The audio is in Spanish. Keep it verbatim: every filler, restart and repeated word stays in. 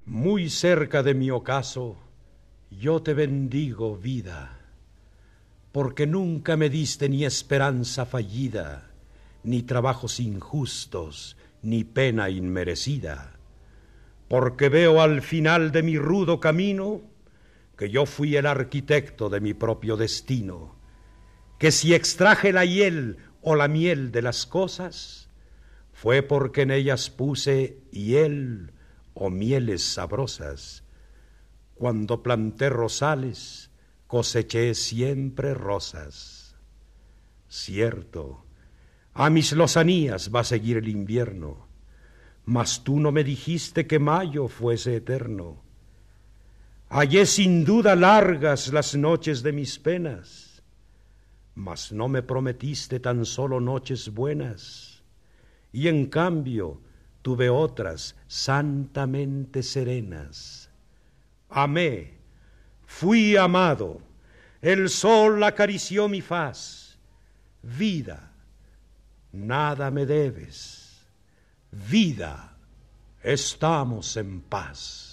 Muy cerca de mi ocaso, yo te bendigo, vida, porque nunca me diste ni esperanza fallida, ni trabajos injustos, ni pena inmerecida, porque veo al final de mi rudo camino que yo fui el arquitecto de mi propio destino, que si extraje la hiel o la miel de las cosas, fue porque en ellas puse hiel o mieles sabrosas. Cuando planté rosales, coseché siempre rosas. Cierto, a mis lozanías va a seguir el invierno, mas tú no me dijiste que mayo fuese eterno. Hallé sin duda largas las noches de mis penas, mas no me prometiste tan solo noches buenas, y en cambio tuve otras santamente serenas. Amé, fui amado, el sol acarició mi faz. Vida, nada me debes. Vida, estamos en paz.